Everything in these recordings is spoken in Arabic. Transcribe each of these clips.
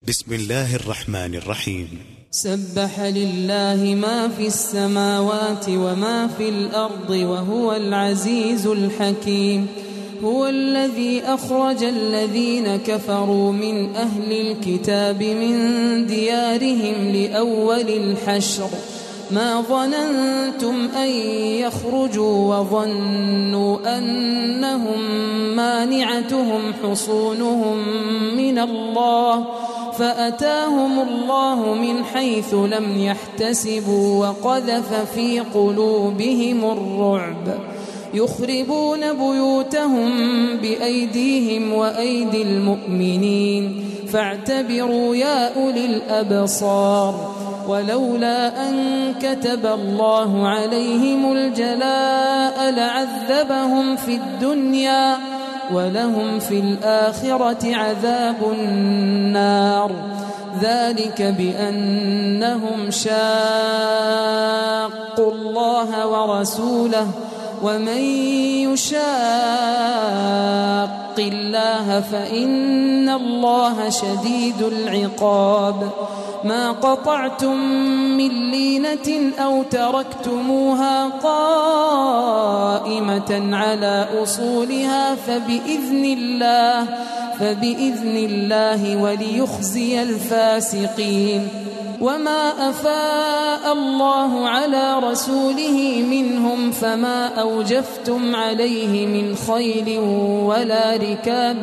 بسم الله الرحمن الرحيم. سبح لله ما في السماوات وما في الأرض وهو العزيز الحكيم. هو الذي أخرج الذين كفروا من أهل الكتاب من ديارهم لأول الحشر ما ظننتم أن يخرجوا وظنوا أنهم مانعتهم حصونهم من الله فأتاهم الله من حيث لم يحتسبوا وقذف في قلوبهم الرعب يخربون بيوتهم بأيديهم وأيدي المؤمنين فاعتبروا يا أولي الأبصار. ولولا أن كتب الله عليهم الجلاء لعذبهم في الدنيا ولهم في الآخرة عذاب النار ذلك بأنهم شاقوا الله ورسوله ومن يشاق الله فإن الله شديد العقاب. ما قطعتم من لينة أو تركتموها قائمة على أصولها فبإذن الله وليخزي الفاسقين. وما أفاء الله على رسوله منهم فما أوجفتم عليه من خيل ولا ركاب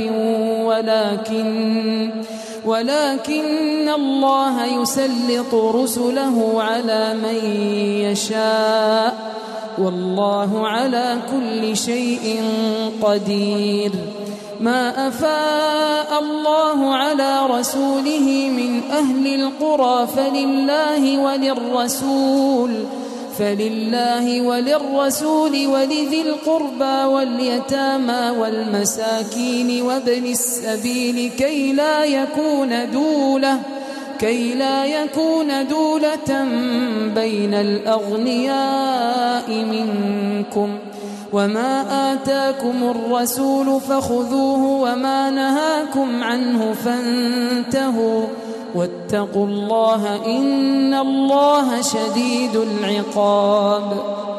ولكن الله يسلط رسله على من يشاء والله على كل شيء قدير. ما أفاء الله على رسوله من أهل القرى فلله وللرسول ولذي القربى واليتامى والمساكين وابن السبيل كي لا يكون دولة بين الأغنياء منكم. وما آتاكم الرسول فخذوه وما نهاكم عنه فانتهوا واتقوا الله إن الله شديد العقاب.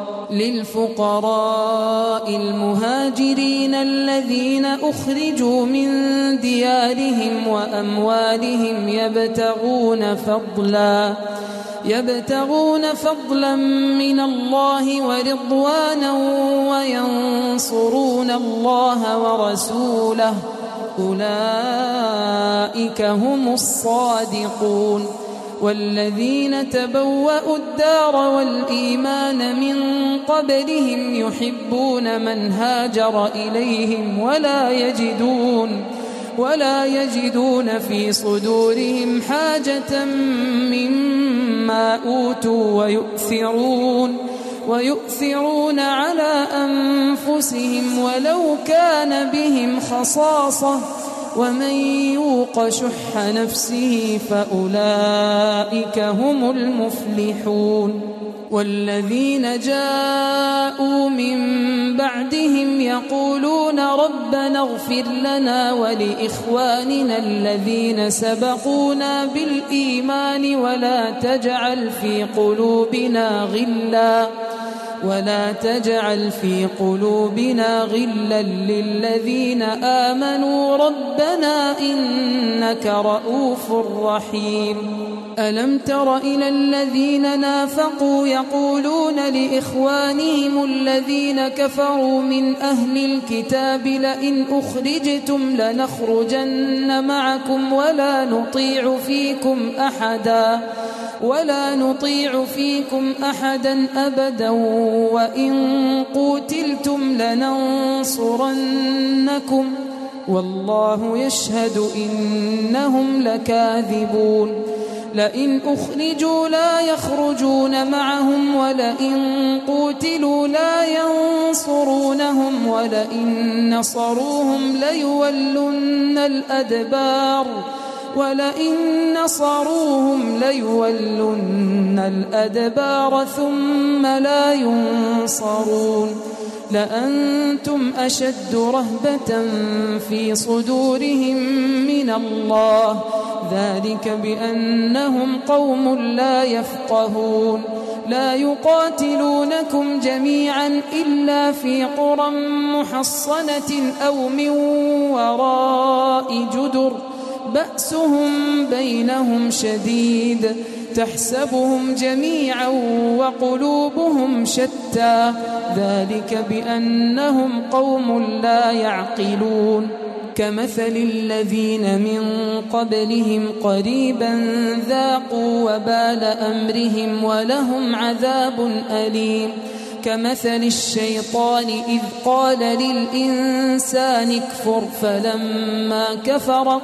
للفقراء المهاجرين الذين أخرجوا من ديارهم وأموالهم يبتغون فضلا من الله ورضوانا وينصرون الله ورسوله أولئك هم الصادقون. والذين تبوأوا الدار والإيمان من قبلهم يحبون من هاجر إليهم ولا يجدون في صدورهم حاجة مما أوتوا ويؤثرون على أنفسهم ولو كان بهم خصاصة ومن يوق شح نفسه فأولئك هم المفلحون. والذين جاءوا من بعدهم يقولون ربنا اغفر لنا ولإخواننا الذين سبقونا بالإيمان ولا تجعل في قلوبنا غلا للذين آمنوا ربنا إنك رؤوف رحيم. ألم تر إلى الذين نافقوا يقولون لإخوانهم الذين كفروا من أهل الكتاب لئن أخرجتم لنخرجن معكم ولا نطيع فيكم أحدا أبدا وإن قوتلتم لننصرنكم والله يشهد إنهم لكاذبون. لئن أخرجوا لا يخرجون معهم ولئن قوتلوا لا ينصرونهم ولئن نصروهم ليولن الأدبار ثم لا ينصرون. لأنتم أشد رهبة في صدورهم من الله، ذلك بأنهم قوم لا يفقهون. لا يقاتلونكم جميعا إلا في قرى محصنة أو من وراء جدر بأسهم بينهم شديد، تحسبهم جميعا وقلوبهم شتى، ذلك بأنهم قوم لا يعقلون. كمثل الذين من قبلهم قريبا ذاقوا وبال أمرهم ولهم عذاب أليم. كمثل الشيطان إذ قال للإنسان اكفر فلما كفر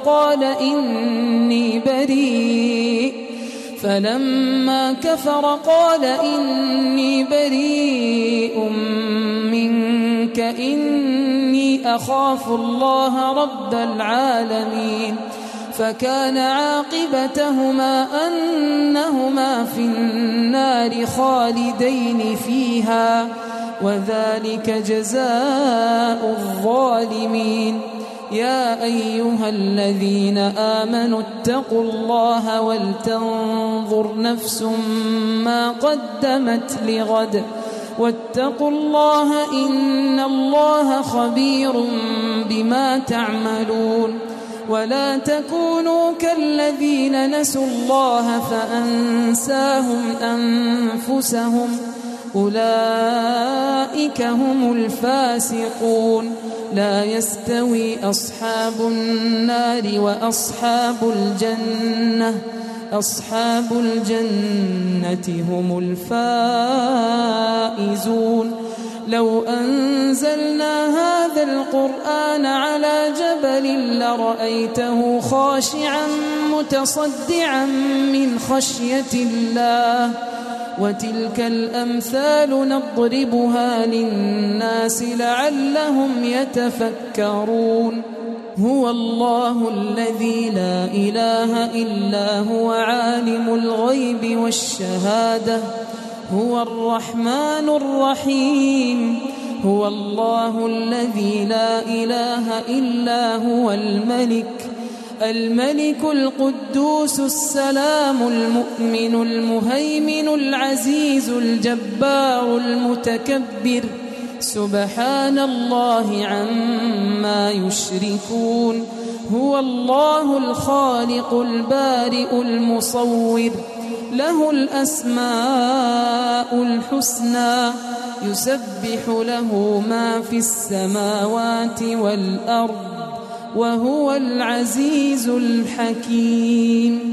قال إني بريء منك إني أخاف الله رب العالمين. فكان عاقبتهما أنهما في النار خالدين فيها، وذلك جزاء الظالمين. يا أيها الذين آمنوا اتقوا الله ولتنظر نفس ما قدمت لغد واتقوا الله إن الله خبير بما تعملون. ولا تكونوا كالذين نسوا الله فأنساهم أنفسهم أولئك هم الفاسقون. لا يستوي أصحاب النار وأصحاب الجنة، أصحاب الجنة هم الفائزون. لو أنزلنا هذا القرآن على جبل لرأيته خاشعا متصدعا من خشية الله. وتلك الأمثال نضربها للناس لعلهم يتفكرون. هو الله الذي لا إله إلا هو عالم الغيب والشهادة، هو الرحمن الرحيم. هو الله الذي لا إله إلا هو الملك القدوس السلام المؤمن المهيمن العزيز الجبار المتكبر، سبحان الله عما يشركون. هو الله الخالق البارئ المصور، له الأسماء الحسنى، يسبح له ما في السماوات والأرض، وهو العزيز الحكيم.